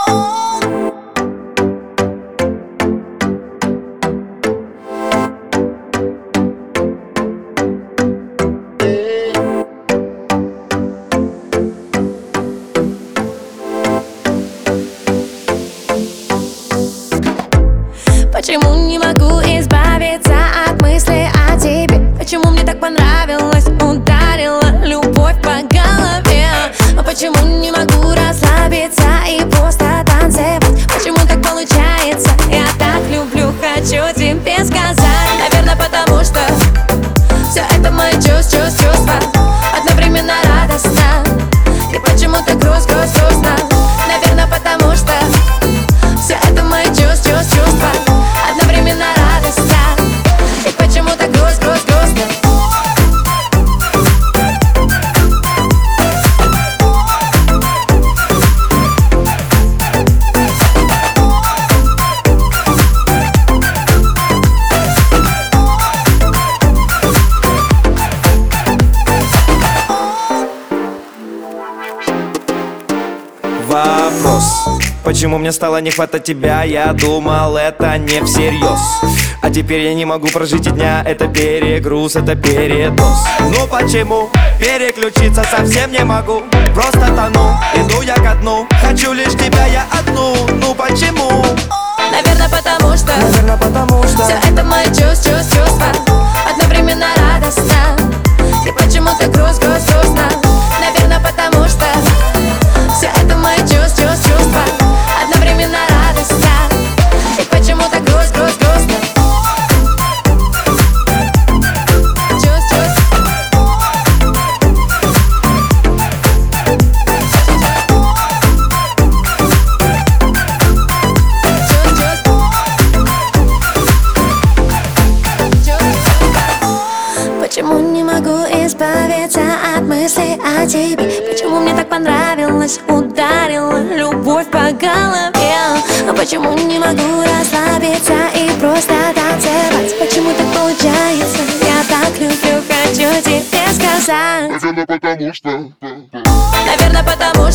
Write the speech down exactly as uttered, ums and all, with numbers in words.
Почему не могу избавиться от мысли о тебе? Почему мне так понравилось, ударила любовь по голове? А почему не могу расслабиться и просто танцевать? Почему так получается? Я так люблю, хочу тебе сказать. Наверное, потому что все это мои чувства, чувства одновременно радостно. И почему-то грусть, грусть, грустно. Наверное, потому что все это мои чувства, чувства одновременно радостно. И почему-то грусть, грусть, грустно. Вопрос: почему мне стало не хватать тебя? Я думал, это не всерьез. А теперь я не могу прожить и дня. Это перегруз, это передоз. Ну почему? Переключиться совсем не могу. Просто тону, иду я ко дну. Хочу лишь тебя я одну. Ну почему? Наверное, потому что Наверное, потому что все это мои чувства, чувства одновременно радостно. И почему-то грусть, грусть, грустно. Наверное, потому что все это мои чувства, чувства одновременно радостно. И почему-то грусть, грусть, грустно. Почему не могу избавиться от мыслей о тебе? Почему мне так понравилось, ударила любовь по голове? А почему не могу расслабиться и просто танцевать? Почему так получается? Я так люблю, хочу тебе сказать. Наверное, потому что Наверное, потому